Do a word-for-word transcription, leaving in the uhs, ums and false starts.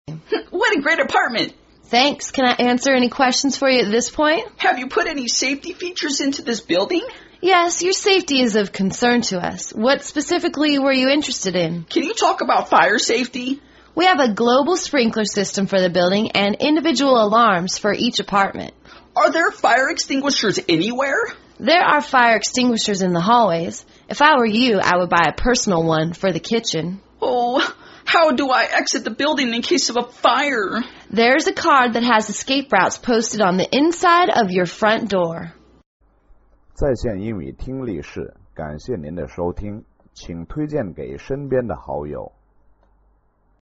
What a great apartment! Thanks. Can I answer any questions for you at this point? Have you put any safety features into this building? Yes, your safety is of concern to us. What specifically were you interested in? Can you talk about fire safety? We have a global sprinkler system for the building and individual alarms for each apartment. Are there fire extinguishers anywhere? There are fire extinguishers in the hallways. If I were you, I would buy a personal one for the kitchen. Oh, how do I exit the building in case of a fire? There's a card that has escape routes posted on the inside of your front door. 在线英语听力室，感谢您的收听，请推荐给身边的好友。